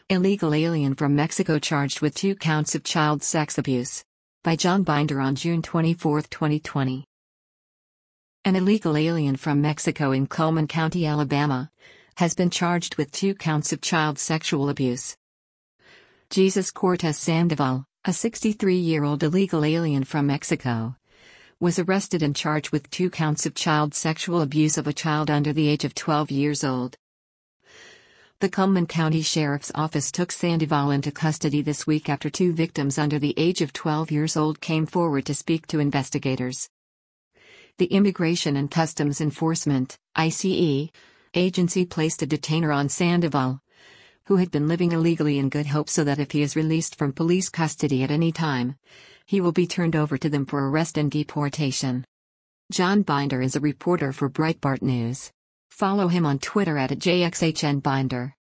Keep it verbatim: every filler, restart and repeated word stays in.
Illegal alien from Mexico charged with two counts of child sex abuse. By John Binder on June twenty-fourth, twenty twenty. An illegal alien from Mexico in Cullman County, Alabama, has been charged with two counts of child sexual abuse. Jesus Cortez Sandoval, a sixty-three-year-old illegal alien from Mexico, was arrested and charged with two counts of child sexual abuse of a child under the age of twelve years old. The Cullman County Sheriff's Office took Sandoval into custody this week after two victims under the age of twelve years old came forward to speak to investigators. The Immigration and Customs Enforcement (I C E) agency placed a detainer on Sandoval, who had been living illegally in Good Hope, so that if he is released from police custody at any time, he will be turned over to them for arrest and deportation. John Binder is a reporter for Breitbart News. Follow him on Twitter at J X H N Binder.